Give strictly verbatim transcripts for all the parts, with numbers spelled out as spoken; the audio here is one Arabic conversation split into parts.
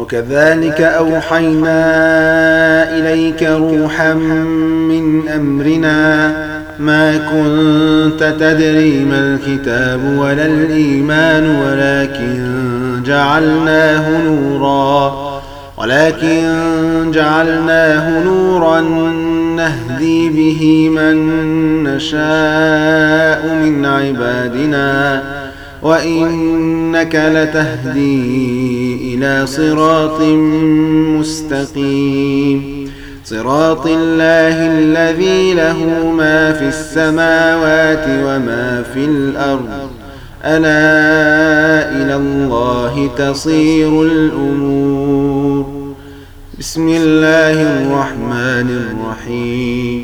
وكذلك أوحينا إليك روحا من أمرنا ما كنت تدري ما الكتاب ولا الإيمان ولكن جعلناه نورا ولكن جعلناه نورا نهدي به من نشاء من عبادنا وإنك لتهدي إلى صراط مستقيم صراط الله الذي له ما في السماوات وما في الأرض ألا إلى الله تصير الأمور بسم الله الرحمن الرحيم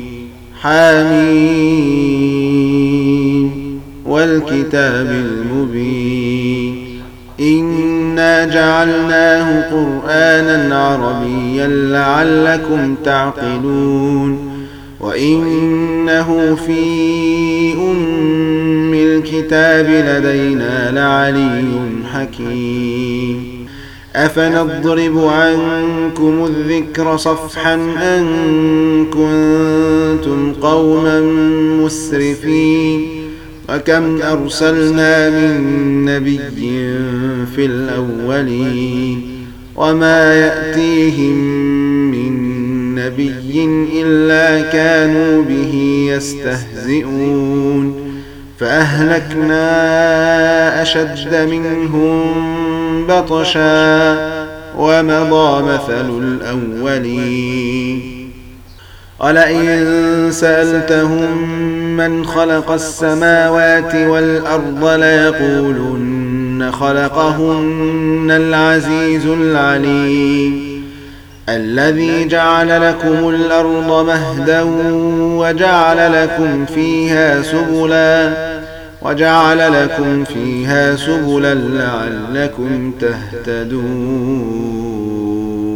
حميم والكتاب المبين إنا جعلناه قرآنا عربيا لعلكم تعقلون وإنه في أم الكتاب لدينا لعلي حكيم أفنضرب عنكم الذكر صفحا أن كنتم قوما مسرفين وكم أرسلنا من نبي في الأولين وما يأتيهم من نبي إلا كانوا به يستهزئون فأهلكنا أشد منهم بطشا ومضى مثل الأولين ولئن سألتهم من خلق السماوات والأرض ليقولن خلقهن العزيز العليم الذي جعل لكم الأرض مهدا وجعل لكم فيها سبلا وجعل لكم فيها سبلا لعلكم تهتدون